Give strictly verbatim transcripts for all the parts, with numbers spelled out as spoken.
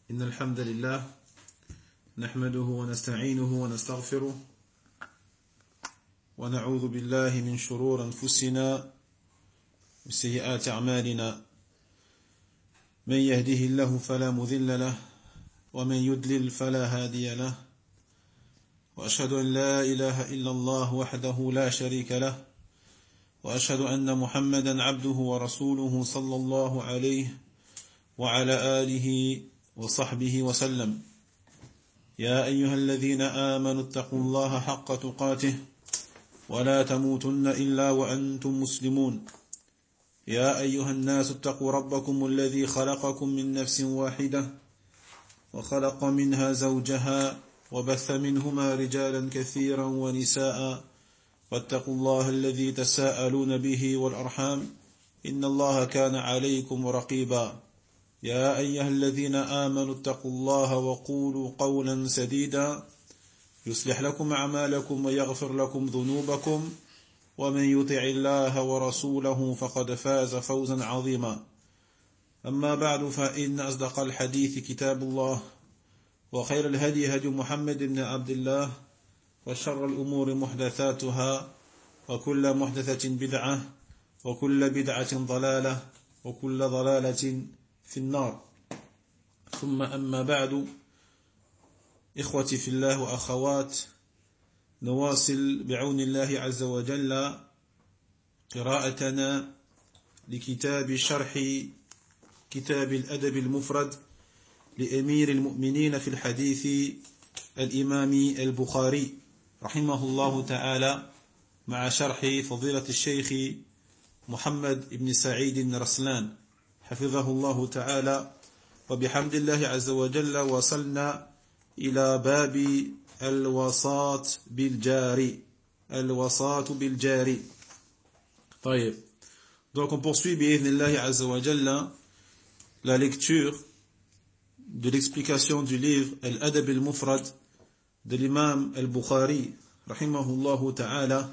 إن الحمد لله نحمده ونستعينه ونستغفره ونعوذ بالله من شرور أنفسنا وسيئات أعمالنا من يهده الله فلا مضل له ومن يضلل فلا هادي له وأشهد أن لا إله إلا الله وحده لا شريك له وأشهد أن محمدا عبده ورسوله صلى الله عليه وعلى آله وصحبه وسلم. يا أيها الذين آمنوا اتقوا الله حق تقاته ولا تموتن إلا وأنتم مسلمون. يا أيها الناس اتقوا ربكم الذي خلقكم من نفس واحدة وخلق منها زوجها وبث منهما رجالا كثيرا ونساء واتقوا الله الذي تساءلون به والأرحام إن الله كان عليكم رقيبا. يا أيها الذين آمنوا اتقوا الله وقولوا قولا سديدا يصلح لكم أعمالكم ويغفر لكم ذنوبكم ومن يطع الله ورسوله فقد فاز فوزا عظيما. أما بعد فإن أصدق الحديث كتاب الله وخير الهدي هدي محمد بن عبد الله وشر الأمور محدثاتها وكل محدثة بدعة وكل بدعة ضلالة وكل ضلالة في النار. ثم أما بعد، إخوتي في الله وأخوات، نواصل بعون الله عز وجل قراءتنا لكتاب شرح كتاب الأدب المفرد لأمير المؤمنين في الحديث الإمام البخاري رحمه الله تعالى مع شرح فضيلة الشيخ محمد بن سعيد رسلان حفظه الله تعالى. وبحمد الله عز وجل وصلنا إلى باب الوصاة بالجار. الوصاة بالجار. طيب. Donc on poursuit بإذن الله عز وجل la lecture de l'explication du livre Al-Adab al-Mufrad de l'imam al-Bukhari rahimahullah ta'ala,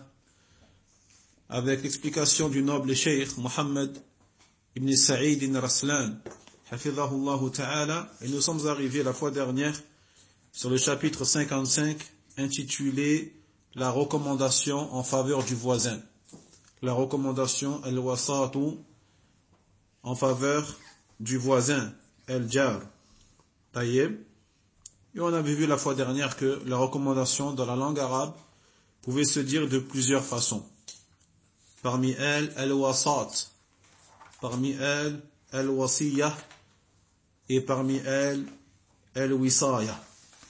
avec l'explication du noble cheikh Mohammed ibn Saïd ibn Raslan hafidhahullah ta'ala. Et nous sommes arrivés la fois dernière sur le chapitre cinquante-cinq intitulé la recommandation en faveur du voisin. La recommandation al-wasatu en faveur du voisin, al-jar. Taïeb. Et on avait vu la fois dernière que la recommandation dans la langue arabe pouvait se dire de plusieurs façons. Parmi elles, al-wasat. Parmi elles, al-wasiyah. Et parmi elles, al-wisaya.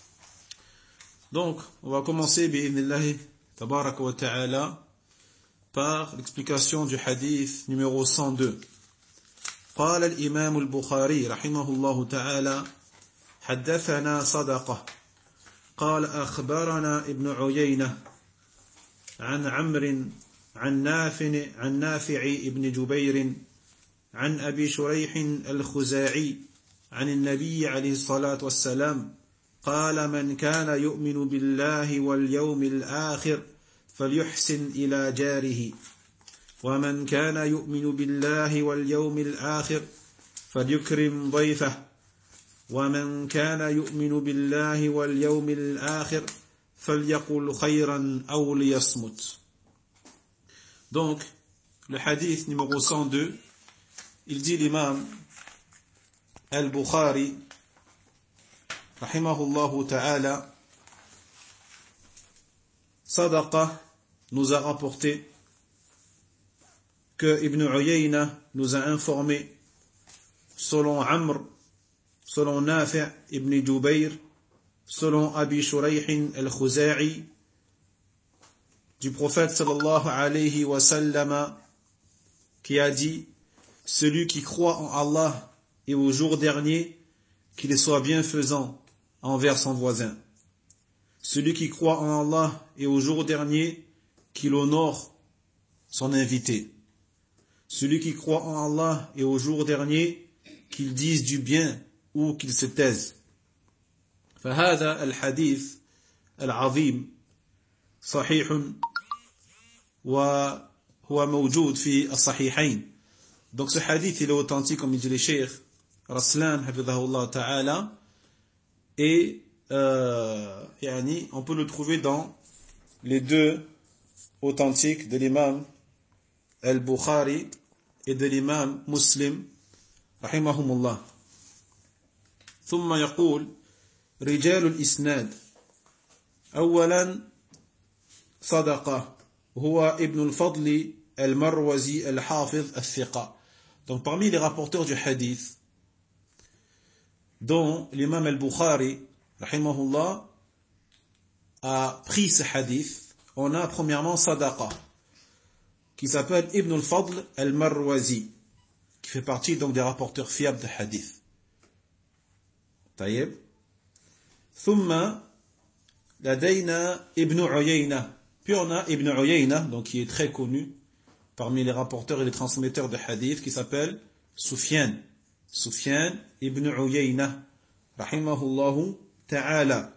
Donc, on va commencer, bi'idhnillahi tabaraka wa ta'ala, par l'explication du hadith numéro cent deux. قال الإمام البخاري رحمه الله تعالى: حدثنا صدقة قال أخبرنا ابن عيينة عن عمرو عن نافع عن نافع ابن جبير عن أبي شريح الخزاعي عن النبي عليه الصلاة والسلام قال: من كان يؤمن بالله واليوم الآخر فليحسن إلى جاره، ومن كان يؤمن بالله واليوم الآخر فليكرم ضيفه، ومن كان يؤمن بالله واليوم الآخر فليقل خيرا أو ليصمت. Donc, le hadith numéro cent deux, il dit l'imam al-Bukhari rahimahullahu ta'ala, Sadaqa nous a rapporté que Ibn Uyayna nous a informé, selon Amr, selon Nafi' ibn Jubayr, selon Abi Shurayh al-Khuza'i, du prophète sallallahu alayhi wa sallam, qui a dit: celui qui croit en Allah et au jour dernier, qu'il soit bienfaisant envers son voisin. Celui qui croit en Allah et au jour dernier, qu'il honore son invité. Celui qui croit en Allah et au jour dernier, qu'il dise du bien ou qu'il se taise. فهذا الحديث العظيم صحيح وهو موجود في الصحيحين. Donc ce hadith il est authentique, comme il dit le cheikh Raslan hafidhahullah ta'ala, Et euh, yani, on peut le trouver dans les deux authentiques de l'imam al-Bukhari et de l'imam Muslim rahimahumullah. ثم يقول رجال الإسناد أولا صدقة هو ابن الفضل المروزي الحافظ الثقة. Donc parmi les rapporteurs du hadith dont l'imam al-Bukhari rahimahullah a pris ce hadith, on a premièrement Sadaqa qui s'appelle Ibn al-Fadl al-Marwazi, qui fait partie donc des rapporteurs fiables de hadith. طيب. ثم لدينا Ibn Uyayna. Puis on a Ibn Uyayna, donc qui est très connu parmi les rapporteurs et les transmetteurs de hadith, qui s'appelle Sufyan. Sufyan Ibn Uyayna rahimahullahu ta'ala.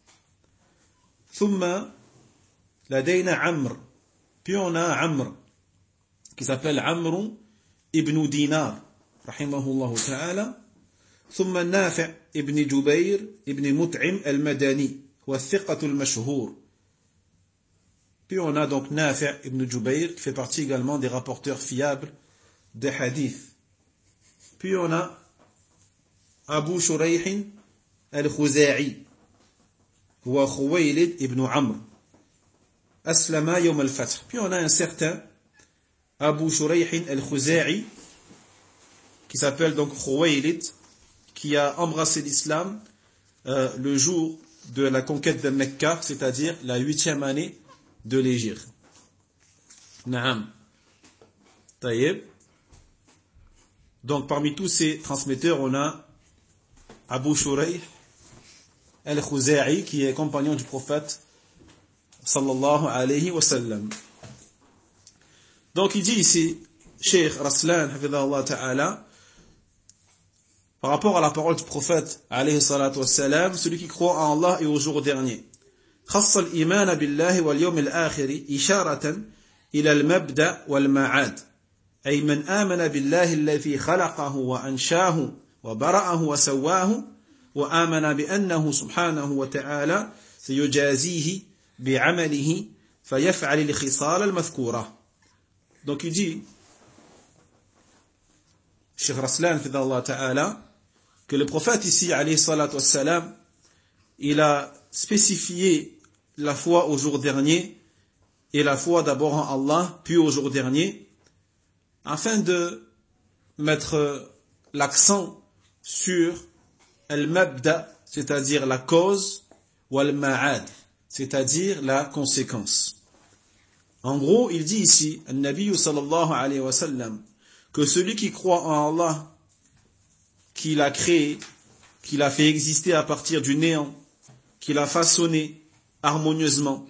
ثم لدينا عمرو. Puis on a Amr qui s'appelle Amr ibn Dinar rahimahullahu ta'ala. ثم نافع ابن جبير ابن مطعم المدني هو الثقة المشهور. Puis on a donc Nafi' ibn Jubayr qui fait partie également des rapporteurs fiables de hadith. Puis on a Abu Shurayh al-Khuza'i هو خويلد ibn Amr أسلم يوم الفتح. Puis on a un certain Abu Shurayh al-Khuza'i qui s'appelle donc Khuwaylid, qui a embrassé l'islam euh, le jour de la conquête de Mecca, c'est-à-dire la huitième année de l'Hégire. Naam. Taïeb. Donc parmi tous ces transmetteurs, on a Abu Shurayh al-Khuza'i, qui est compagnon du prophète sallallahu alayhi wa sallam. Donc il dit ici, Cheikh Raslan hafidhahullah ta'ala, par rapport à la parole du prophète alayhi salatu wassalam, celui qui croit en Allah et au jour dernier. خص الإيمان بالله واليوم الآخر إشارة إلى المبدأ والمعاد، أي من آمن بالله الذي خلقه وأنشاه وبرأه وسواه وآمن بأنه سبحانه وتعالى سيجازيه بعمله فيفعل الخصال المذكورة. Donc il dit, Cheikh Raslan fidallah ta'ala, que le prophète ici, alayhi salatu wassalam, il a spécifié la foi au jour dernier et la foi d'abord en Allah, puis au jour dernier, afin de mettre l'accent sur al-mabda, c'est-à-dire la cause, ou al-ma'ad, c'est-à-dire la conséquence. En gros, il dit ici, al-Nabi sallallahu alayhi wa sallam, que celui qui croit en Allah, qu'il a créé, qu'il a fait exister à partir du néant, qu'il a façonné harmonieusement,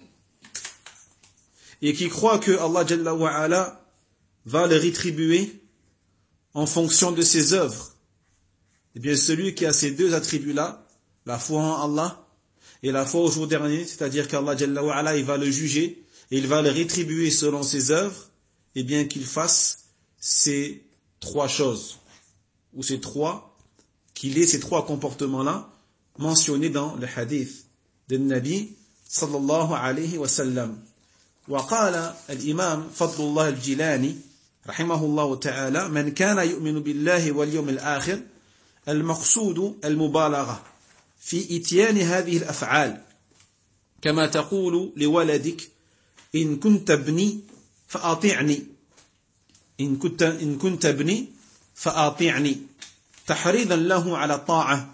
et qui croit que Allah Jalla wa Ala va le rétribuer en fonction de ses œuvres, eh bien celui qui a ces deux attributs-là, la foi en Allah et la foi au jour dernier, c'est-à-dire qu'Allah Jalla wa Ala, il va le juger et il va le rétribuer selon ses œuvres, eh bien qu'il fasse ces trois choses, ou ces trois, qu'il ait ces trois comportements-là mentionnés dans le hadith de Nabi sallallahu alayhi wa sallam. وقال الإمام فضل الله الجيلاني رحمه الله تعالى من كان يؤمن بالله واليوم الآخر المقصود المبالغة في إتيان هذه الأفعال كما تقول لولدك إن كنت ابني فأطعني إن كنت, إن كنت ابني فأطعني تحريضا له على الطاعة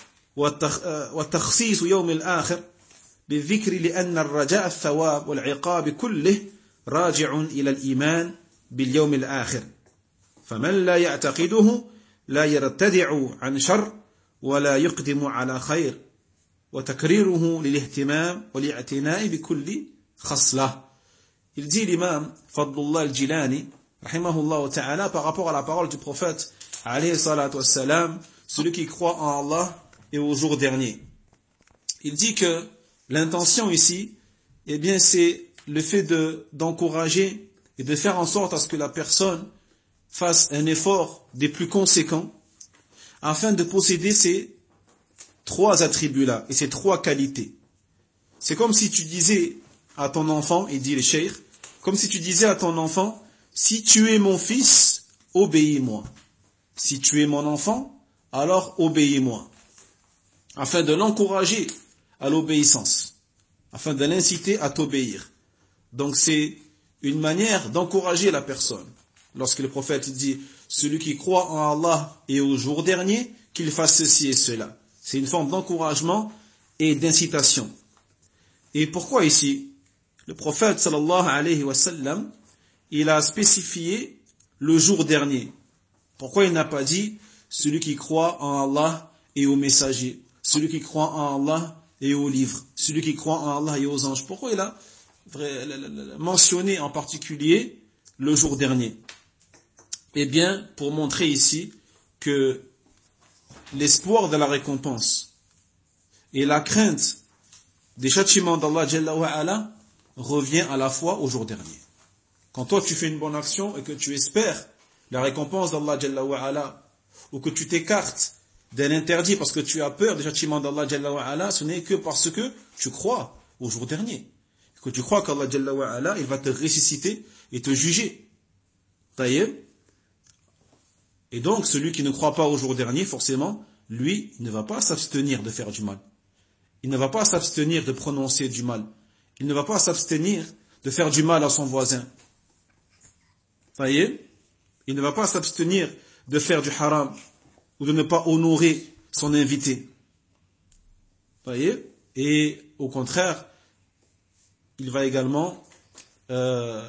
وتخصيص يوم الآخر بالذكر لأن الرجاء الثواب والعقاب كله راجع إلى الإيمان باليوم الآخر فمن لا يعتقده لا يرتدع عن شر ولا يقدم على خير وتكريره للاهتمام والاعتناء بكل خصلة. Il dit l'imam Fadlullah al-Jilani rahimahullah ta'ala par rapport à la parole du prophète alayhi salatu wassalam, celui qui croit en Allah et au jour dernier. Il dit que l'intention ici, eh bien, c'est le fait de, d'encourager et de faire en sorte à ce que la personne fasse un effort des plus conséquents afin de posséder ces trois attributs-là et ces trois qualités. C'est comme si tu disais à ton enfant, il dit le cheikh, comme si tu disais à ton enfant, si tu es mon fils, obéis-moi. Si tu es mon enfant, alors obéis-moi. Afin de l'encourager à l'obéissance, afin de l'inciter à t'obéir. Donc c'est une manière d'encourager la personne. Lorsque le prophète dit, celui qui croit en Allah et au jour dernier, qu'il fasse ceci et cela. C'est une forme d'encouragement et d'incitation. Et pourquoi ici? Le prophète sallallahu alayhi wa sallam, il a spécifié le jour dernier. Pourquoi il n'a pas dit celui qui croit en Allah et aux messagers, celui qui croit en Allah et aux livres, celui qui croit en Allah et aux anges? Pourquoi il a mentionné en particulier le jour dernier? Eh bien, pour montrer ici que l'espoir de la récompense et la crainte des châtiments d'Allah Jalla wa Ala revient à la fois au jour dernier. Quand toi tu fais une bonne action et que tu espères la récompense d'Allah Jalla wa Ala, ou que tu t'écartes d'un interdit parce que tu as peur des châtiments d'Allah Jalla wa Ala, ce n'est que parce que tu crois au jour dernier. Que tu crois qu'Allah Jalla wa Ala, il va te ressusciter et te juger. Taïeb. Et donc, celui qui ne croit pas au jour dernier, forcément, lui, il ne va pas s'abstenir de faire du mal. Il ne va pas s'abstenir de prononcer du mal. Il ne va pas s'abstenir de faire du mal à son voisin. Taïeb. Il ne va pas s'abstenir de faire du haram ou de ne pas honorer son invité. Taïeb. Et au contraire, il va également... Euh,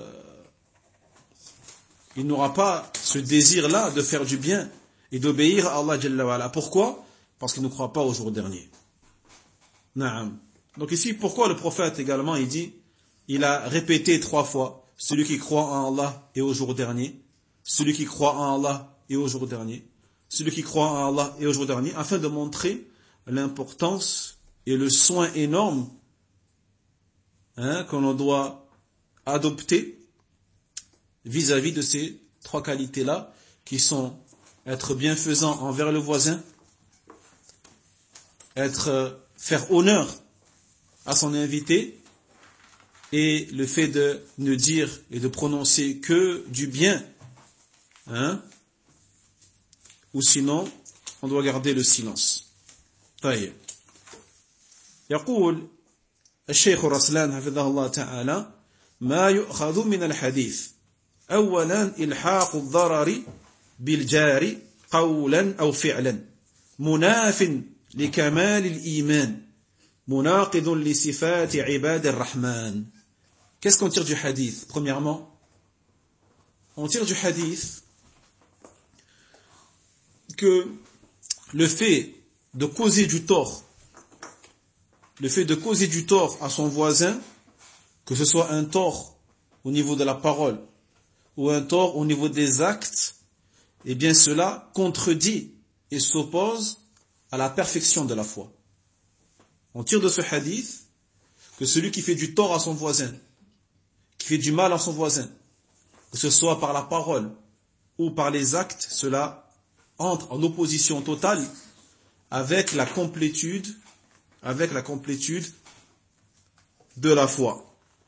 il n'aura pas ce désir-là de faire du bien et d'obéir à Allah Jalla wa Ala. Pourquoi? Parce qu'il ne croit pas au jour dernier. Naam. Donc ici, pourquoi le prophète également, il dit, il a répété trois fois, celui qui croit en Allah et au jour dernier, celui qui croit en Allah et au jour dernier, celui qui croit en Allah et au jour dernier, afin de montrer l'importance et le soin énorme hein, que l'on doit adopter vis-à-vis de ces trois qualités-là, qui sont être bienfaisant envers le voisin, être faire honneur à son invité, et le fait de ne dire et de prononcer que du bien, hein, ou sinon, on doit garder le silence. طيب. يقول الشيخ رسلان حفظه الله تعالى ما يؤخذ من الحديث أولا إلحاق الضرر بالجار قولا أو فعلا مناف لكمال الإيمان مناقض لصفات عباد الرحمن. Qu'est-ce qu'on tire du hadith? Premièrement, on tire du hadith que le fait de causer du tort, le fait de causer du tort à son voisin, que ce soit un tort au niveau de la parole ou un tort au niveau des actes, eh bien cela contredit et s'oppose à la perfection de la foi. On tire de ce hadith que celui qui fait du tort à son voisin, qui fait du mal à son voisin, que ce soit par la parole ou par les actes, cela entre en opposition totale avec la complétude, avec la complétude de la foi.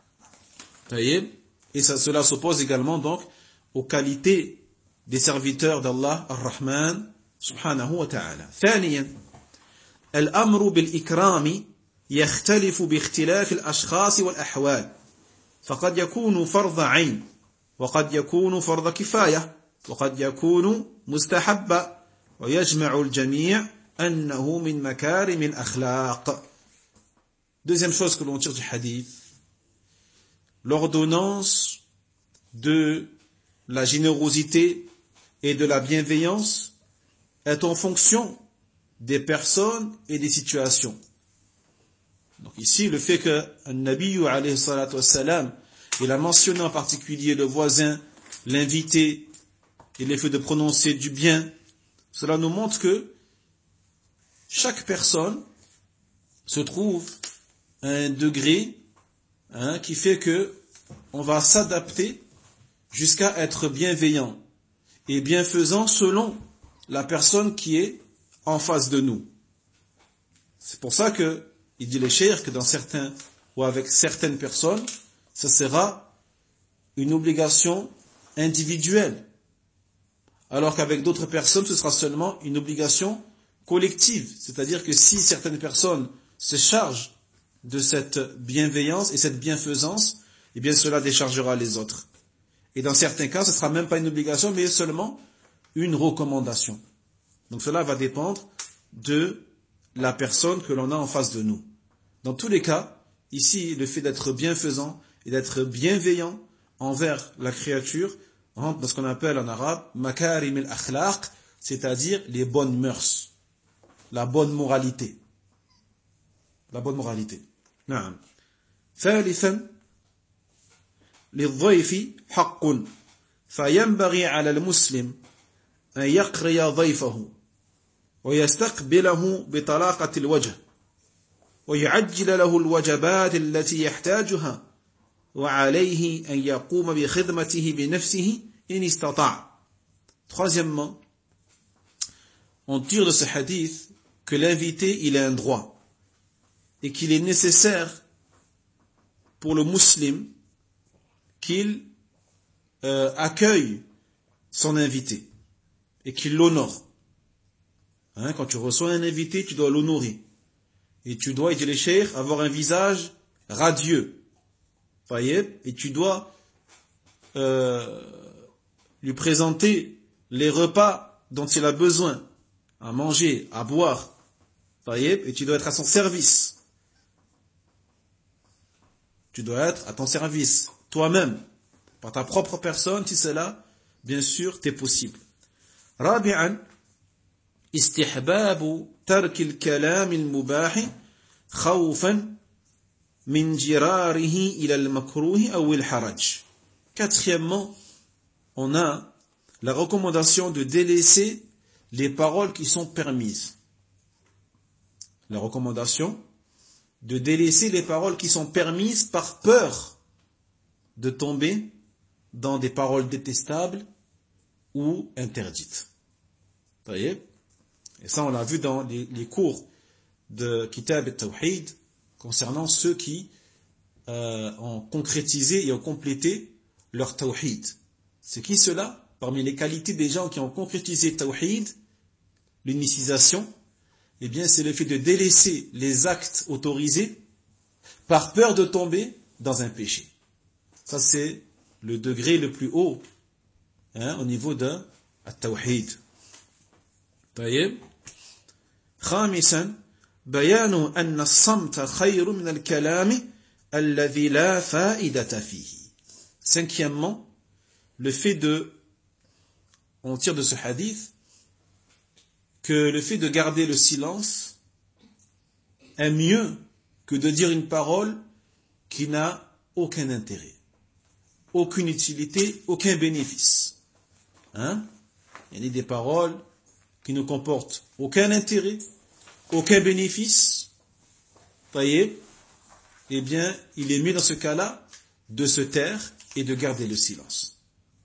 Et ça, cela s'oppose également donc aux qualités des serviteurs d'Allah Ar-Rahman subhanahu wa ta'ala. ثانيا الأمر بالإكرام يختلف باختلاف الأشخاص والأحوال فقد يكون فرض عين وقد يكون فرض كفاية وقد يكون مستحبا ويجمع الجميع أنه من مكارم الأخلاق. Deuxième chose que l'on tire du hadith, l'ordonnance de la générosité et de la bienveillance est en fonction des personnes et des situations. Donc ici, le fait que un Nabi alayhi salatu wassalam, il a mentionné en particulier le voisin, l'invité, et le fait de prononcer du bien, cela nous montre que chaque personne se trouve à un degré hein, qui fait que on va s'adapter jusqu'à être bienveillant et bienfaisant selon la personne qui est en face de nous. C'est pour ça que, il dit les cheikhs que dans certains, ou avec certaines personnes, ça sera une obligation individuelle. Alors qu'avec d'autres personnes, ce sera seulement une obligation collective. C'est-à-dire que si certaines personnes se chargent de cette bienveillance et cette bienfaisance, eh bien cela déchargera les autres. Et dans certains cas, ce ne sera même pas une obligation, mais seulement une recommandation. Donc cela va dépendre de la personne que l'on a en face de nous. Dans tous les cas, ici, le fait d'être bienfaisant et d'être bienveillant envers la créature rentre dans ce qu'on appelle en arabe makarim al-akhlaq, c'est-à-dire les bonnes mœurs, la bonne moralité. La bonne moralité. نعم. ثالثا للضيف حق فينبغي على المسلم أن يقري ضيفه ويستقبله بطلاقة الوجه ويعجل له الوجبات التي يحتاجها وعليه أن يقوم بخدمته بنفسه إن استطاع. Troisièmement, on tire de ce hadith que l'invité, il a un droit et qu'il est nécessaire pour le musulman qu'il euh, accueille son invité et qu'il l'honore. Hein, quand tu reçois un invité, tu dois l'honorer. Et tu dois, il dit les cheikhs, avoir un visage radieux. Voyez, et tu dois euh, lui présenter les repas dont il a besoin, à manger, à boire. Voyez, et tu dois être à son service. Tu dois être à ton service, toi-même, par ta propre personne, si c'est là, bien sûr, t'es possible. رابعا استحباب ترك الكلام المباح خوفا من جراره إلى المكروه أو الحرج. Quatrièmement, on a la recommandation de délaisser les paroles qui sont permises. La recommandation de délaisser les paroles qui sont permises par peur de tomber dans des paroles détestables ou interdites. Vous voyez? Et ça, on l'a vu dans les, les cours de Kitab al-Tawhid concernant ceux qui euh, ont concrétisé et ont complété leur Tawhid. C'est qui cela? Parmi les qualités des gens qui ont concrétisé Tawhid, l'unicisation, eh bien, c'est le fait de délaisser les actes autorisés par peur de tomber dans un péché. Ça, c'est le degré le plus haut hein, au niveau de At-Tawhid. طيب خامسا بيان أن الصمت خير من الكلام الذي لا فائدة فيه. Cinquièmement, le fait de, on tire de ce hadith que le fait de garder le silence est mieux que de dire une parole qui n'a aucun intérêt, aucune utilité, aucun bénéfice. Hein? Il y a des paroles qui ne comportent aucun intérêt, aucun bénéfice. Voyez? Eh bien, il est mieux dans ce cas-là de se taire et de garder le silence.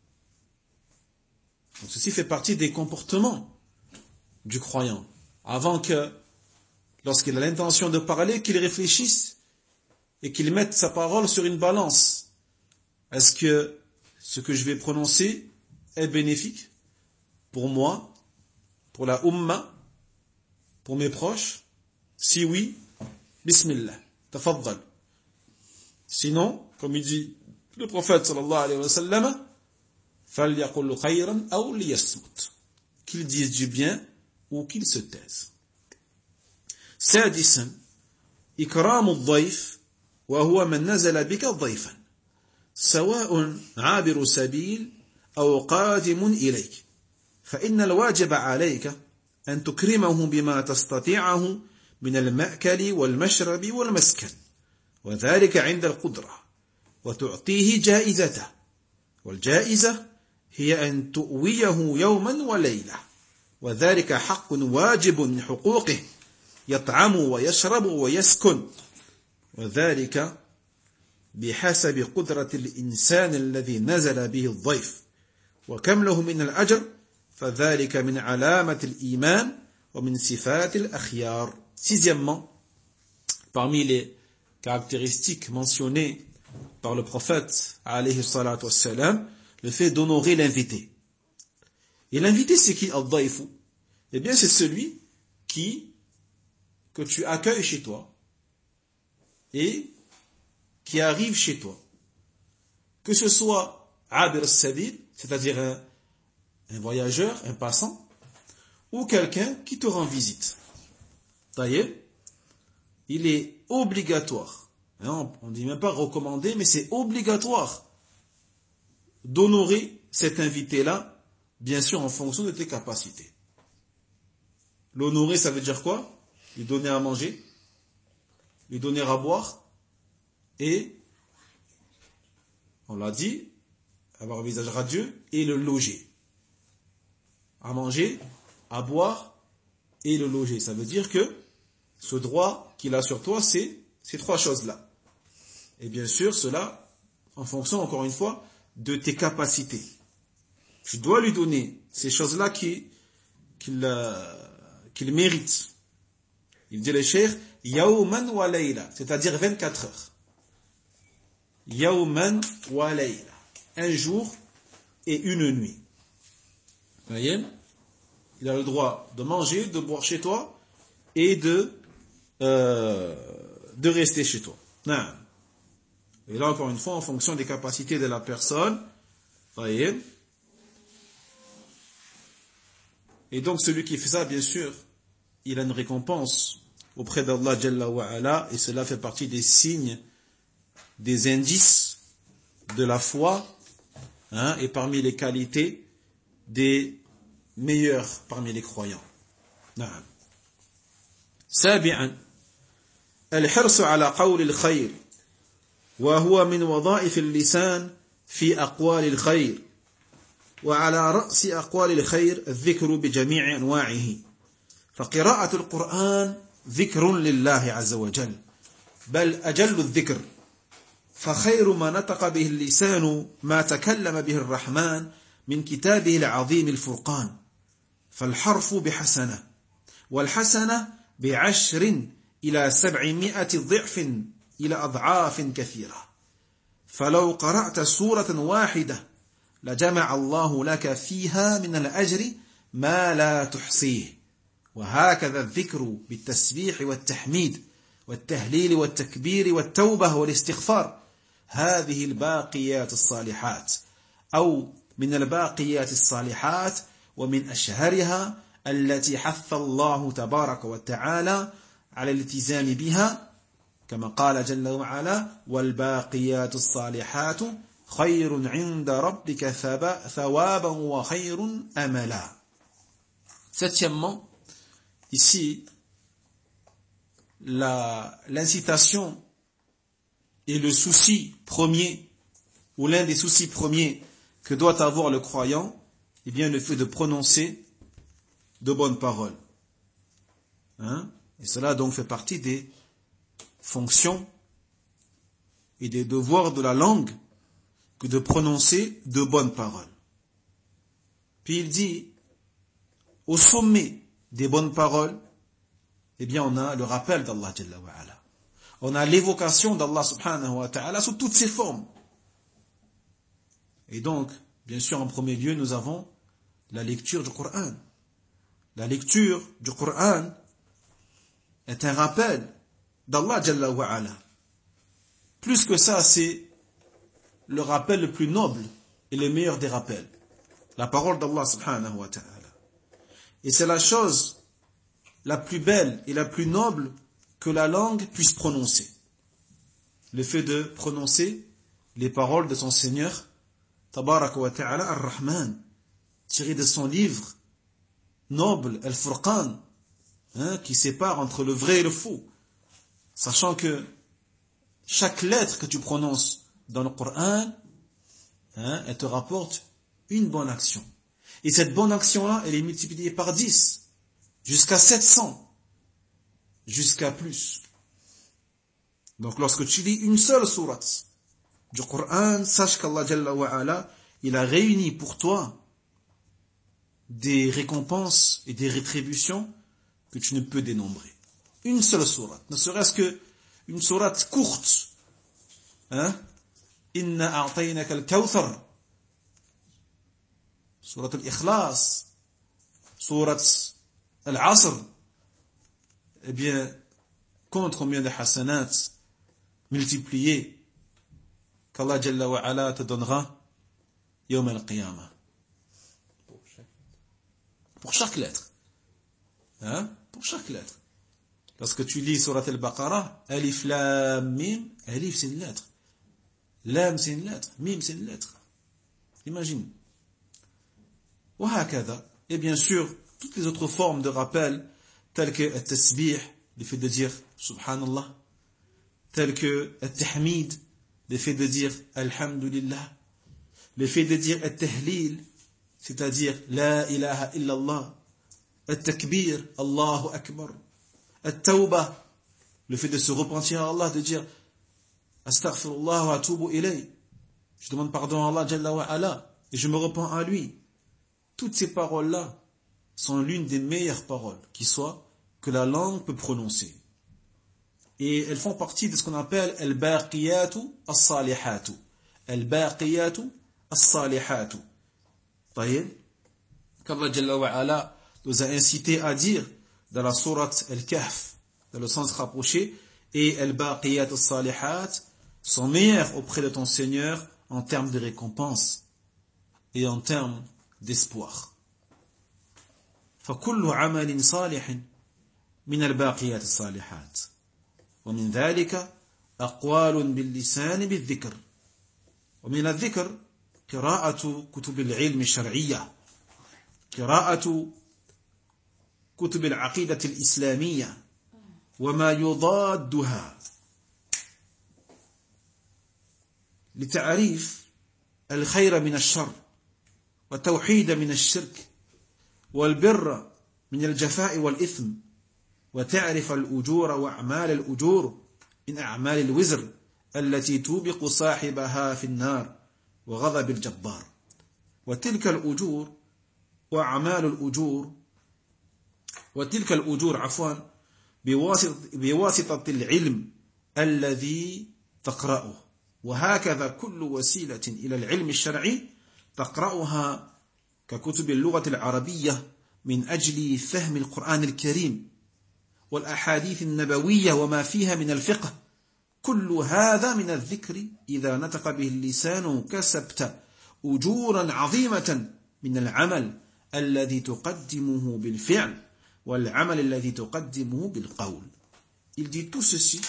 Donc, ceci fait partie des comportements du croyant, avant que, lorsqu'il a l'intention de parler, qu'il réfléchisse et qu'il mette sa parole sur une balance. Est-ce que ce que je vais prononcer est bénéfique pour moi, pour la Ummah, pour mes proches? Si oui, Bismillah, tafaddal. Sinon, comme il dit le prophète sallallahu alayhi wa sallam, فَلْيَقُلْ خَيْرًا أَوْ لِيَسْمُتْ, qu'il dise du bien ou qu'il se taise. سادسا إكرام الضيف وهو من نزل بك ضيفا سواء عابر سبيل أو قادم إليك فإن الواجب عليك أن تكرمه بما تستطيعه من المأكل والمشرب والمسكن وذلك عند القدرة وتعطيه جائزته والجائزة هي أن تؤويه يوما وليلة وذلك حق واجب من حقوقه يطعم ويشرب ويسكن وذلك بحسب قدرة الإنسان الذي نزل به الضيف وكم له من الأجر فذلك من علامة الإيمان ومن صفات الأخيار. Sixièmement, parmi les caractéristiques mentionnées par le prophète, alayhi salatu wassalam, le fait d'honorer l'invité. Et l'invité, c'est qui, al-daïfou? Eh bien, c'est celui qui, que tu accueilles chez toi et qui arrive chez toi. Que ce soit abir as-sabil, c'est-à-dire un, un voyageur, un passant, ou quelqu'un qui te rend visite. D'ailleurs, il est obligatoire, hein, on ne dit même pas recommandé, mais c'est obligatoire d'honorer cet invité-là, bien sûr en fonction de tes capacités. L'honorer, ça veut dire quoi? Lui donner à manger, lui donner à boire, et, on l'a dit, avoir un visage radieux, et le loger. À manger, à boire, et le loger. Ça veut dire que ce droit qu'il a sur toi, c'est ces trois choses-là. Et bien sûr, cela, en fonction, encore une fois, de tes capacités. Tu dois lui donner ces choses-là qu'il qu'il, euh, qu'il mérite. Il dit le cheikh, Yawman wa layla, c'est-à-dire vingt-quatre heures. Yawman wa layla, un jour et une nuit. Vous voyez? Il a le droit de manger, de boire chez toi et de, euh, de rester chez toi. Non. Et là, encore une fois, en fonction des capacités de la personne, vous voyez? Et donc, celui qui fait ça, bien sûr, il a une récompense auprès d'Allah Jalla wa Ala, et cela fait partie des signes, des indices de la foi, hein, et parmi les qualités des meilleurs parmi les croyants. نعم. سابعا الحرص على قول الخير وهو من وظائف اللسان في أقوال الخير وعلى رأس أقوال الخير الذكر بجميع أنواعه فقراءة القرآن ذكر لله عز وجل بل أجل الذكر فخير ما نطق به اللسان ما تكلم به الرحمن من كتابه العظيم الفرقان فالحرف بحسنة والحسنة بعشر إلى سبعمائة ضعف إلى أضعاف كثيرة فلو قرأت سورة واحدة لجمع الله لك فيها من الأجر ما لا تحصيه وهكذا الذكر بالتسبيح والتحميد والتهليل والتكبير والتوبة والاستغفار هذه الباقيات الصالحات أو من الباقيات الصالحات ومن أشهرها التي حث الله تبارك وتعالى على الالتزام بها كما قال جل وعلا والباقيات الصالحات خير عند ربك ثوابا وخير أملا. Septièmement, ici, la, l'incitation et le souci premier, ou l'un des soucis premiers que doit avoir le croyant, eh bien le fait de prononcer de bonnes paroles. Hein? Et cela donc fait partie des fonctions et des devoirs de la langue que de prononcer de bonnes paroles. Puis il dit, au sommet des bonnes paroles, eh bien on a le rappel d'Allah Jalla wa Ala. On a l'évocation d'Allah subhanahu wa ta'ala sous toutes ses formes. Et donc, bien sûr, en premier lieu, nous avons la lecture du Coran. La lecture du Coran est un rappel d'Allah Jalla wa Ala. Plus que ça, c'est le rappel le plus noble et le meilleur des rappels. La parole d'Allah subhanahu wa ta'ala. Et c'est la chose la plus belle et la plus noble que la langue puisse prononcer. Le fait de prononcer les paroles de son Seigneur, Tabaraka wa ta'ala ar-Rahman, tiré de son livre noble, Al-Furqan, hein, qui sépare entre le vrai et le faux. Sachant que chaque lettre que tu prononces dans le Coran, hein, elle te rapporte une bonne action. Et cette bonne action-là, elle est multipliée par dix, jusqu'à sept cents, jusqu'à plus. Donc lorsque tu lis une seule sourate du Coran, sache qu'Allah Jalla wa Ala, il a réuni pour toi des récompenses et des rétributions que tu ne peux dénombrer. une seule sourate, ne serait-ce que une sourate courte, hein, Inna a'taynaka al-kawthar, sourate al-Ikhlas, sourate al-Asr, eh bien, compte combien de hasanats multipliés qu'Allah Jalla wa Ala te donnera Yawm al-Qiyamah. Pour chaque lettre. Hein? Pour chaque lettre. Lorsque tu lis Surat al-Baqarah, Alif, Lam, Mim, Alif c'est une lettre. Lam c'est une lettre. Mim c'est une lettre. Imagine. وهكذا. Et bien sûr, toutes les autres formes de rappel, telles que At-Tasbih, le fait de dire Subhanallah, telles que At-Tahmid, le fait de dire Alhamdulillah, le fait de dire At-Tahlil, c'est-à-dire La ilaha illallah, At-Takbir, Allahu Akbar, At-Tawbah, le fait de se repentir à Allah, de dire Astaghfirullah wa atubu ilay, je demande pardon à Allah Jalla wa Ala et je me repens à lui. Toutes ces paroles-là sont l'une des meilleures paroles qui soit que la langue peut prononcer. Et elles font partie de ce qu'on appelle al-baqiyatu as-salihatu. Al-baqiyatu as-salihatu. Taïb, qu'Allah Jalla wa Ala nous a incité à dire dans la sourate Al-Kahf, dans le sens rapproché, et al-baqiyatu as-salihat sont meilleures auprès de ton Seigneur en termes de récompense et en termes d'espoir. فكل عمل صالح من الباقيات الصالحات ومن ذلك أقوال باللسان بالذكر ومن الذكر قراءة كتب العلم الشرعية قراءة كتب العقيدة الإسلامية وما يضادها لتعريف الخير من الشر والتوحيد من الشرك والبر من الجفاء والإثم وتعرف الأجور وأعمال الأجور من أعمال الوزر التي توبق صاحبها في النار وغضب الجبار وتلك الأجور وأعمال الأجور وتلك الأجور عفوا بواسطة, بواسطة العلم الذي تقرأه وهكذا كل وسيلة إلى العلم الشرعي تقرأها ككتب اللغة العربية من أجل فهم القرآن الكريم والأحاديث النبوية وما فيها من الفقه كل هذا من الذكر إذا نطق به اللسان كسبت أجورا عظيمة من العمل الذي تقدمه بالفعل والعمل الذي تقدمه بالقول. Il dit tout ceci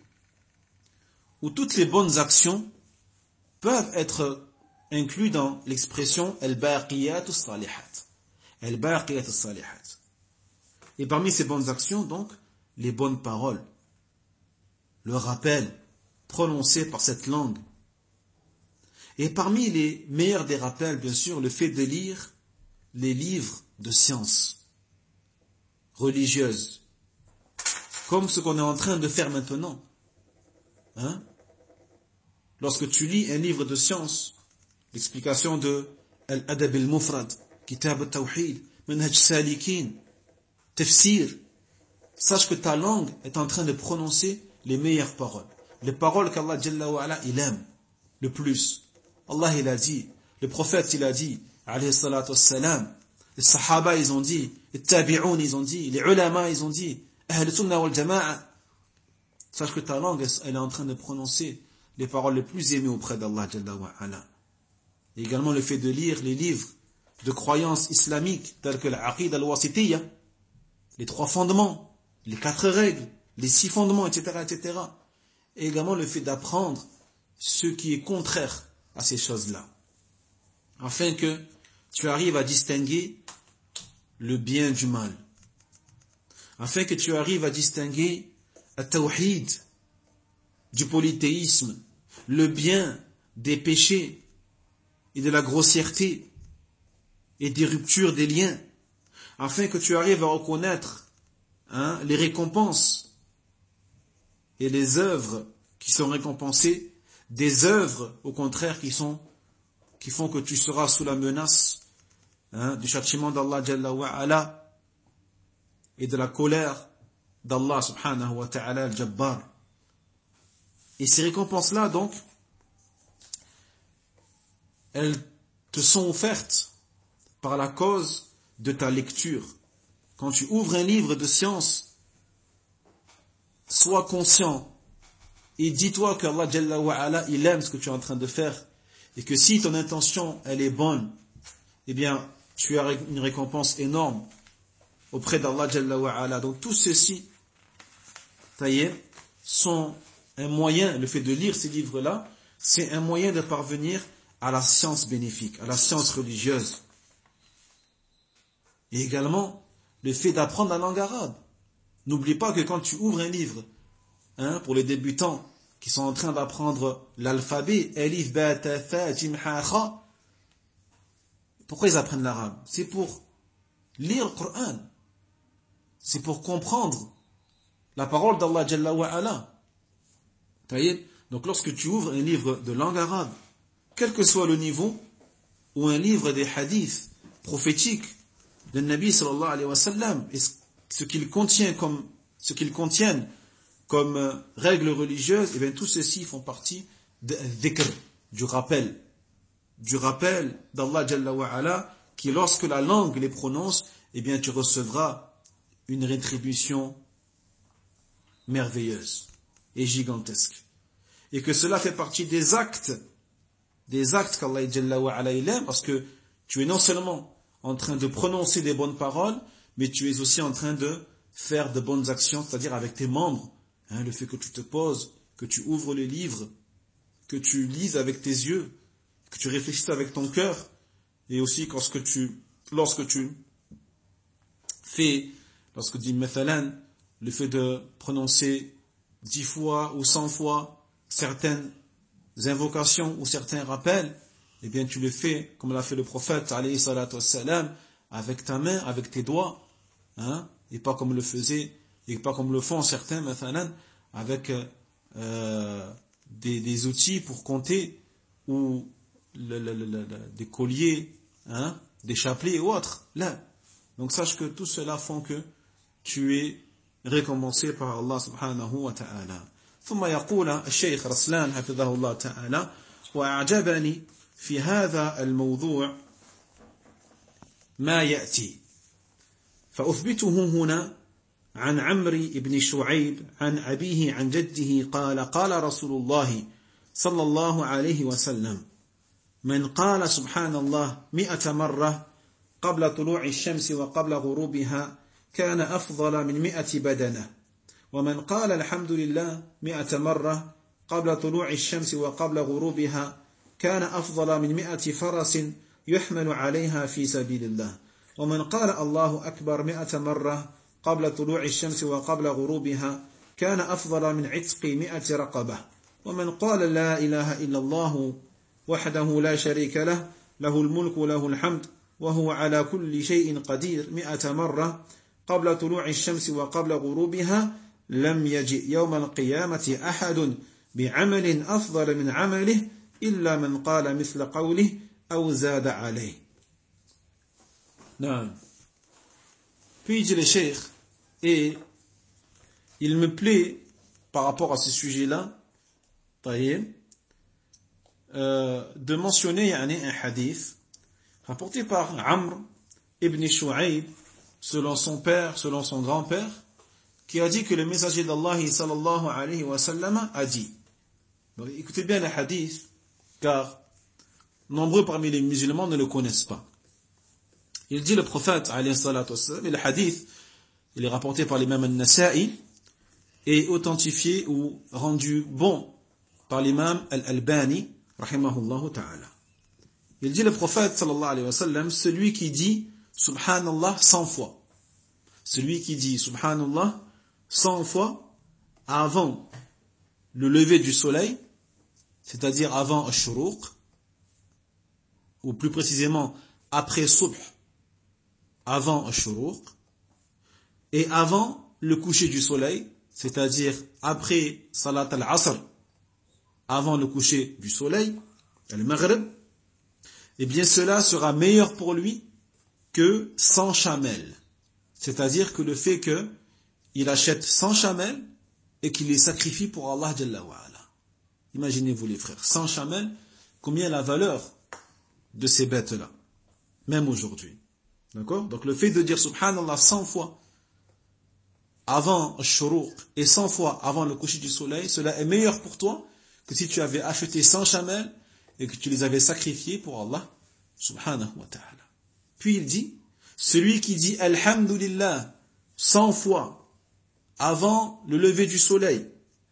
où toutes les bonnes actions peuvent être inclus dans l'expression al-baqiyat as-salihat. Al-baqiyat as-salihat. Et parmi ces bonnes actions, donc, les bonnes paroles, le rappel prononcé par cette langue. Et parmi les meilleurs des rappels, bien sûr, le fait de lire les livres de sciences religieuses, comme ce qu'on est en train de faire maintenant. Hein? Lorsque tu lis un livre de sciences, l'explication de Al-Adab al-Mufrad, Kitab al-Tawhid, Manhaj Salikin, Tafsir, sache que ta langue est en train de prononcer les meilleures paroles. Les paroles qu'Allah Jalla wa Ala, il aime le plus. Allah, il a dit, le prophète, il a dit, alayhi salatu wassalam, les sahaba, ils ont dit, les tabi'oun, ils ont dit, les ulama, ils ont dit, ahl sunnah wal jama'a. Sache que ta langue, elle est en train de prononcer les paroles les plus aimées auprès d'Allah Jalla wa Ala. Et également le fait de lire les livres de croyances islamiques tels que l'Aqid al-Wasitiyya, les trois fondements, les quatre règles, les six fondements, et cetera, et cetera. Et également le fait d'apprendre ce qui est contraire à ces choses-là, afin que tu arrives à distinguer le bien du mal, afin que tu arrives à distinguer at-tawhid du polythéisme, le bien des péchés et de la grossièreté et des ruptures des liens, afin que tu arrives à reconnaître hein, les récompenses et les œuvres qui sont récompensées, des œuvres au contraire qui sont qui font que tu seras sous la menace hein, du châtiment d'Allah Jalla wa Ala et de la colère d'Allah subhanahu wa ta'ala al-Jabbar. Et ces récompenses-là, donc, elles te sont offertes par la cause de ta lecture. Quand tu ouvres un livre de science, sois conscient et dis-toi que Allah Jalla wa Ala, il aime ce que tu es en train de faire et que si ton intention, elle est bonne, eh bien, tu as une récompense énorme auprès d'Allah Jalla wa Ala. Donc tout ceci, taillé, sont un moyen, le fait de lire ces livres-là, c'est un moyen de parvenir à la science bénéfique, à la science religieuse. Et également, le fait d'apprendre la langue arabe. N'oublie pas que quand tu ouvres un livre, hein, pour les débutants qui sont en train d'apprendre l'alphabet, Alif, Ba, Ta, Tha, Jim, Ha, Kha, pourquoi ils apprennent l'arabe? C'est pour lire le Coran. C'est pour comprendre la parole d'Allah Jalla wa Ala. Donc lorsque tu ouvres un livre de langue arabe, quel que soit le niveau, ou un livre des hadiths prophétiques de Nabi sallallahu alayhi wa sallam, et ce qu'il contient comme, ce qu'ils contiennent comme euh, règles religieuses, et bien tout ceci font partie de dhikr, du rappel, du rappel d'Allah Jalla wa Ala, qui lorsque la langue les prononce, et bien tu recevras une rétribution merveilleuse et gigantesque. Et que cela fait partie des actes, des actes qu'Allah Jalla wa Ala il aime, parce que tu es non seulement en train de prononcer des bonnes paroles, mais tu es aussi en train de faire de bonnes actions, c'est-à-dire avec tes membres. Hein, le fait que tu te poses, que tu ouvres les livres, que tu lises avec tes yeux, que tu réfléchisses avec ton cœur, et aussi lorsque tu, lorsque tu fais, lorsque tu dis mathalan, le fait de prononcer dix fois ou cent fois certaines invocations ou certains rappels, eh bien tu le fais comme l'a fait le prophète alayhi salatu wassalam, avec ta main, avec tes doigts, hein, et pas comme le faisait, et pas comme le font certains mathalan, avec euh, des, des outils pour compter, ou le, le, le, le, des colliers, hein, des chapelets ou autres. Là. Donc sache que tout cela font que tu es récompensé par Allah subhanahu wa ta'ala. ثم يقول الشيخ رسلان حفظه الله تعالى: وأعجبني في هذا الموضوع ما يأتي، فأثبته هنا عن عمرو بن شعيب عن أبيه عن جده قال: قال رسول الله صلى الله عليه وسلم: من قال سبحان الله مئة مرة قبل طلوع الشمس وقبل غروبها كان أفضل من مئة بدنة، ومن قال الحمد لله مئة مرة قبل طلوع الشمس وقبل غروبها كان أفضل من مئة فرس يحمل عليها في سبيل الله، ومن قال الله أكبر مئة مرة قبل طلوع الشمس وقبل غروبها كان أفضل من عتق مئة رقبة، ومن قال لا إله إلا الله وحده لا شريك له له الملك وله الحمد وهو على كل شيء قدير مئة مرة قبل طلوع الشمس وقبل غروبها لم يجئ يوم القيامة أحد بعمل أفضل من عمله إلا من قال مثل قوله أو زاد عليه. Non. Puis dit le cheikh, et il me plaît par rapport à ce sujet-là, euh, de mentionner un hadith rapporté par Amr ibn Shu'ayb, selon son père, selon son grand-père, qui a dit que le messager d'Allah sallallahu alayhi wa sallam a dit. Donc, écoutez bien le hadith, car nombreux parmi les musulmans ne le connaissent pas. Il dit le prophète alayhi salatu wa sallam, et le hadith, il est rapporté par l'imam al-Nasa'i, et authentifié ou rendu bon par l'imam al-Albani, rahimahullahu ta'ala. Il dit le prophète sallallahu alayhi wa sallam, celui qui dit subhanallah cent fois, celui qui dit subhanallah cent fois avant le lever du soleil, c'est-à-dire avant al-shuruq, ou plus précisément après subh, avant al-shuruq, et avant le coucher du soleil, c'est-à-dire après salat al-asr, avant le coucher du soleil, al-maghrib, eh bien cela sera meilleur pour lui que cent chamelles. C'est-à-dire que le fait que il achète cent chamelles et qu'il les sacrifie pour Allah Jalla wa Ala. Imaginez-vous les frères, cent chamelles, combien est la valeur de ces bêtes-là, même aujourd'hui. D'accord? Donc le fait de dire Subhanallah cent fois avant Shuruq et cent fois avant le coucher du soleil, cela est meilleur pour toi que si tu avais acheté cent chamelles et que tu les avais sacrifiées pour Allah Subhanahu wa ta'ala. Puis il dit, celui qui dit Alhamdulillah cent fois avant le lever du soleil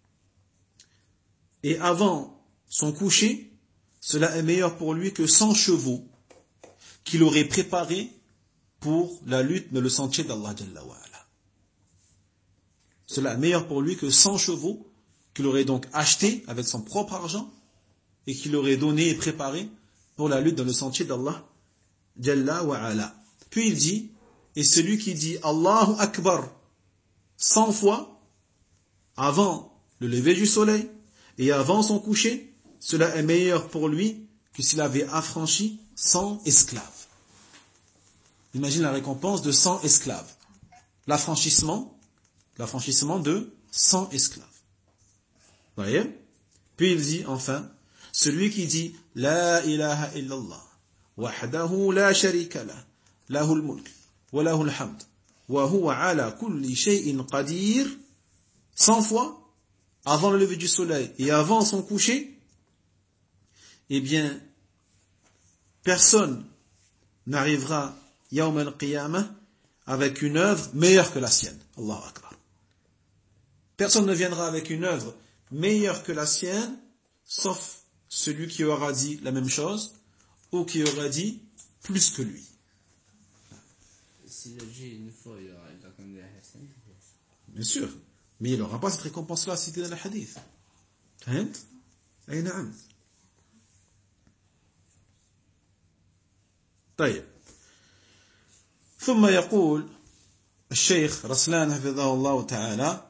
et avant son coucher, cela est meilleur pour lui que cent chevaux qu'il aurait préparés pour la lutte dans le sentier d'Allah Jalla wa Ala. Cela est meilleur pour lui que cent chevaux qu'il aurait donc achetés avec son propre argent et qu'il aurait donné et préparé pour la lutte dans le sentier d'Allah Jalla wa Ala. Puis il dit, et celui qui dit Allahu Akbar cent fois avant le lever du soleil et avant son coucher, cela est meilleur pour lui que s'il avait affranchi cent esclaves. Imagine la récompense de cent esclaves. L'affranchissement, l'affranchissement de cent esclaves. Vous voyez? Puis il dit enfin, celui qui dit La ilaha illallah, wahdahu la sharika lah, lahul mulk, wa lahul hamd, wa huwa ala kulli shay'in qadir, cent fois, avant le lever du soleil et avant son coucher, eh bien, personne n'arrivera Yawm al-Qiyamah avec une œuvre meilleure que la sienne. Allahu Akbar. Personne ne viendra avec une œuvre meilleure que la sienne, sauf celui qui aura dit la même chose, ou qui aura dit plus que lui. Si le dit une fois, il aura comme des Hassan. Bien sûr. Mais il n'aura pas cette récompense-là citée dans le hadith. فهمت؟ أي نعم. طيب. ثم يقول الشيخ رسلان حفظه الله تعالى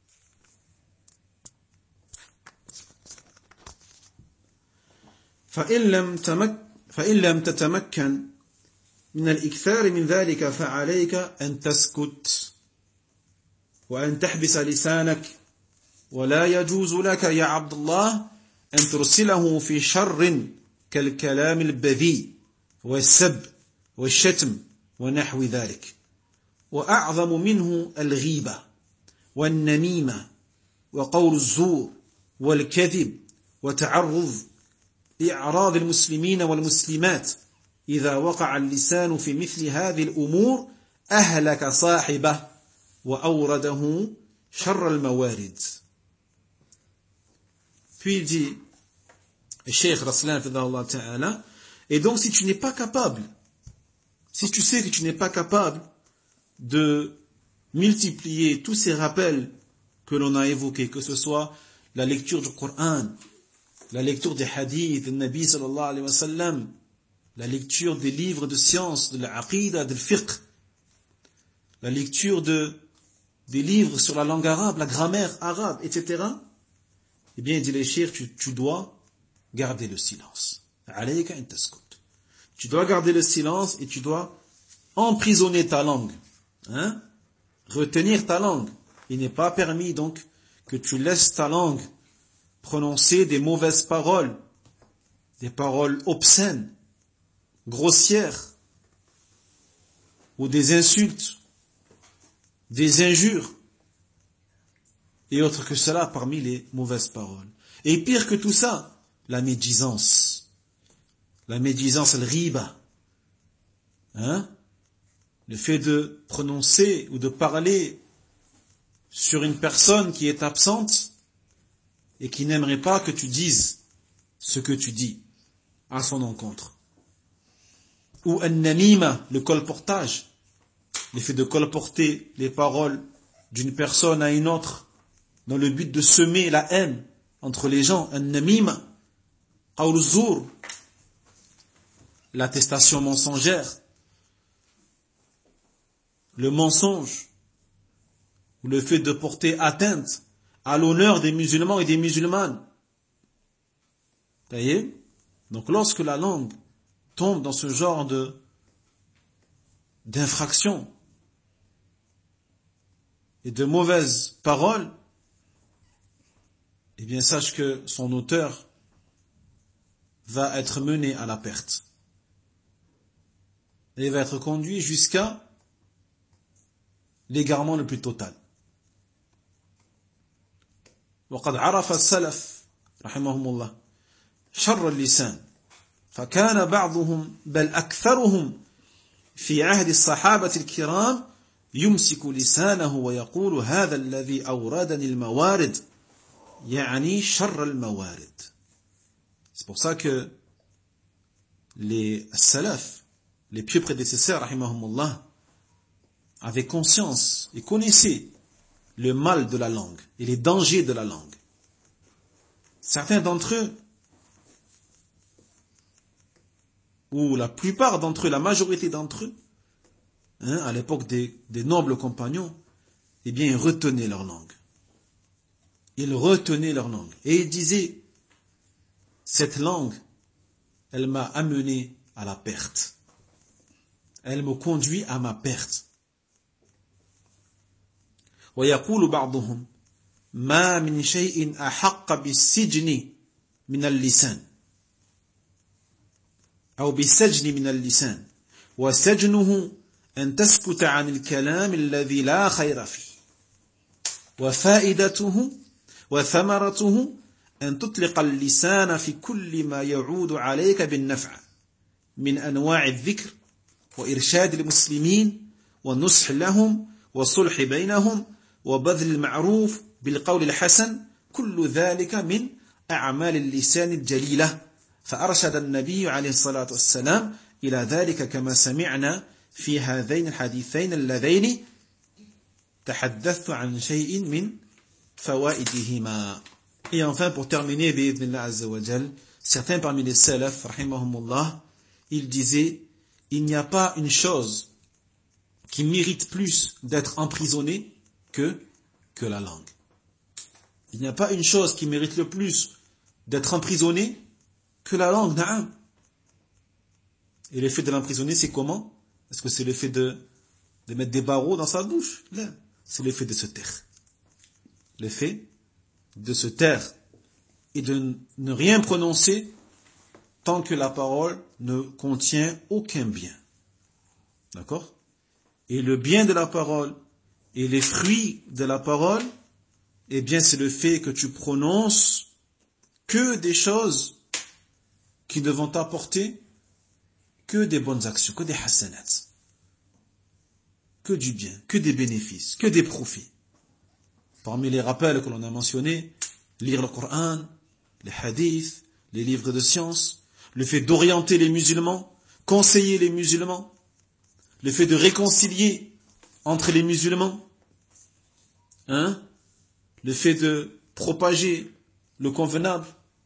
فإن لم تمك فإن لم تتمكن من الإكثار من ذلك فعليك أن تسكت وأن تحبس لسانك ولا يجوز لك يا عبد الله أن ترسله في شر كالكلام البذيء والسب والشتم ونحو ذلك وأعظم منه الغيبة والنميمة وقول الزور والكذب وتعرض لإعراض المسلمين والمسلمات إذا وقع اللسان في مثل هذه الأمور أهلك صاحبه وأورده شر الموارد. Puis il dit, Cheikh Raslan Fidallah Ta'ala, et donc si tu n'es pas capable, si tu sais que tu n'es pas capable de multiplier tous ces rappels que l'on a évoqués, que ce soit la lecture du Coran, la lecture des hadiths du Nabi sallallahu alayhi wa sallam, la lecture des livres de sciences, de l'aqida, de fiqh, la lecture de, des livres sur la langue arabe, la grammaire arabe, et cetera, eh bien, il dit les cheikh, tu, tu dois garder le silence. Alayka in taskut. Tu dois garder le silence et tu dois emprisonner ta langue. Hein? Retenir ta langue. Il n'est pas permis donc que tu laisses ta langue prononcer des mauvaises paroles, des paroles obscènes, grossières, ou des insultes, des injures, et autres que cela parmi les mauvaises paroles. Et pire que tout ça, la médisance. La médisance, le riba. Hein? Le fait de prononcer ou de parler sur une personne qui est absente et qui n'aimerait pas que tu dises ce que tu dis à son encontre. Ou an-namima, le colportage, le fait de colporter les paroles d'une personne à une autre dans le but de semer la haine entre les gens. An-namima, qawl zur, l'attestation mensongère, le mensonge, ou le fait de porter atteinte à l'honneur des musulmans et des musulmanes. Vous voyez? Donc lorsque la langue tombe dans ce genre de d'infraction, et de mauvaises paroles, eh bien sache que son auteur va être mené à la perte. Et il va être conduit jusqu'à l'égarement le plus total. وقد عرف السلف رحمهم الله شر اللسان فكان بعضهم بل أكثرهم في عهد الصحابة الكرام يمسك لسانه ويقول هذا الذي أوردني الموارد يعني شر الموارد. C'est pour ça que les salaf, les pieux prédécesseurs rahimahumullah, avaient conscience et connaissaient le mal de la langue et les dangers de la langue. Certains d'entre eux, ou la plupart d'entre eux, la majorité d'entre eux, hein, à l'époque des, des nobles compagnons, eh bien, ils retenaient leur langue. Ils retenaient leur langue. Et ils disaient, cette langue, elle m'a amené à la perte. Elle me conduit à ma perte. ويقول بعضهم ما من شيء أحق بالسجن من اللسان أو بالسجن من اللسان وسجنه أن تسكت عن الكلام الذي لا خير فيه وفائدته وثمرته أن تطلق اللسان في كل ما يعود عليك بالنفع من أنواع الذكر وإرشاد المسلمين والنصح لهم والصلح بينهم وبذل المعروف بالقول الحسن كل ذلك من أعمال اللسان الجليلة فأرشد النبي عليه الصلاة والسلام إلى ذلك كما سمعنا في هذين الحديثين اللذين تحدثت عن شيء من فوائدهما. Et enfin, pour terminer, bi'idhnillah azza wa jal, certains parmi les salaf, rahimahumullah, ils disaient, il n'y a pas une chose qui mérite plus d'être emprisonnée que, que la langue. Il n'y a pas une chose qui mérite le plus d'être emprisonnée que la langue, na'am. Et l'effet de l'emprisonner, c'est comment? Est-ce que c'est l'effet de, de mettre des barreaux dans sa bouche? Là, c'est l'effet de se taire. L'effet de se taire et de ne rien prononcer tant que la parole ne contient aucun bien. D'accord? Et le bien de la parole et les fruits de la parole, eh bien c'est le fait que tu prononces que des choses qui ne vont t'apporter que des bonnes actions, que des hasanats, que du bien, que des bénéfices, que des profits. Parmi les rappels que l'on a mentionnés, lire le Coran, les hadiths, les livres de sciences, le fait d'orienter les musulmans, conseiller les musulmans, le fait de réconcilier entre les musulmans, hein, le fait de propager le convenable,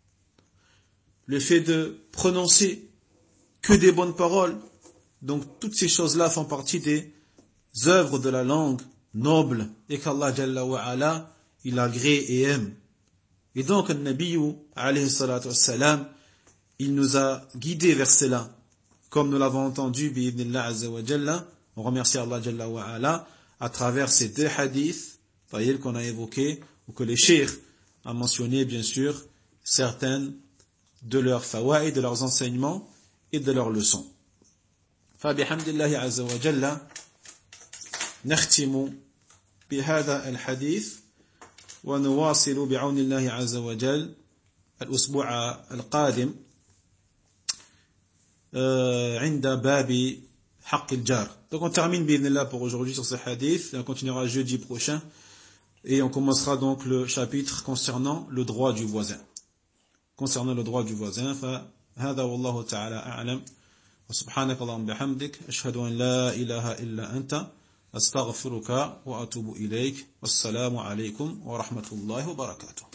le fait de prononcer que des bonnes paroles. Donc toutes ces choses-là font partie des œuvres de la langue noble et qu'Allah Jalla wa Ala, il agrée et aime. Et donc le Nabi alayhi salatu wassalam, il nous a guidés vers cela, comme nous l'avons entendu bi'idhnillah azza wa jalla. On remercie Allah Jalla wa Ala à travers ces deux hadiths qu'on a évoqués, ou que les cheikh a mentionné bien sûr certaines de leurs fawaïd, de leurs enseignements et de leurs leçons. Fabihamdillahi azza wa jalla نختم بهذا الحديث ونواصل بعون الله عز وجل الأسبوع القادم عند باب حق الجار. Donc on termine bi'idhnillah pour aujourd'hui sur ce hadith et on continuera jeudi prochain et on commencera donc le chapitre concernant le droit du voisin. Concernant le droit du voisin, فهذا والله تعالى أعلم وسبحانك اللهم بحمدك أشهد أن لا إله إلا أنت أستغفرك وأتوب إليك والسلام عليكم ورحمة الله وبركاته.